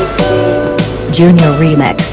Junior Remix.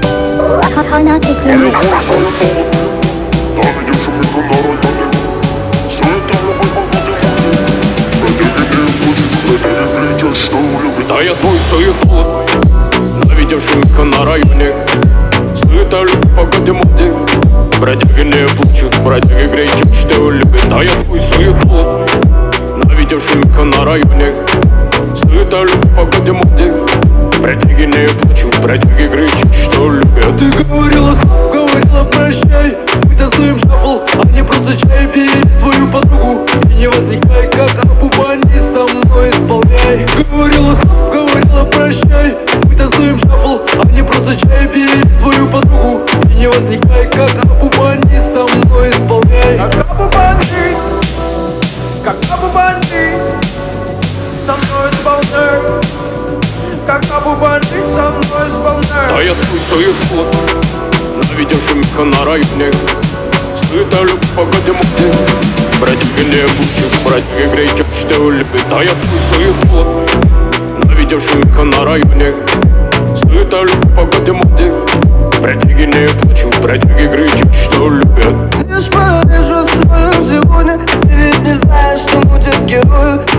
Да я твой суетот, навидел шумиха на районе. Суета любит погоде моде. Бродяги не плачут, бродяги гречат, что любят. Да я твой суетот, навидел шумиха на районе. Суета любит погоде моде. Бродяги не плачут, бродяги гречат, что любят. Ты говорила стоп, говорила прощай. Мы танцуем шафл, а мне просто чай. Бери свою подругу и не возникай, как Абу-Бани, со мной исполняй. Говорила стоп, говорила прощай. Мы танцуем шафл, а мне просто чай. Бери свою подругу и не возникай, как Абу-Бани, со мной исполняй. Как Абу-Бани, как Абу-Бани, со мной исполняй. Как Абу-Бани, со мной исполняй. Да я твой суетот, навидел шумиха на районе. Суета любит погоде моде. Бродяги не плачут, бродяги гречат, что любят. Да я твой суетот, навидел шумиха на районе. Суета любит погоде моде. Бродяги не плачут, бродяги гречат, что любят. Ты ж паришь в своем сегодня. Ты ведь не знаешь, что будет герою.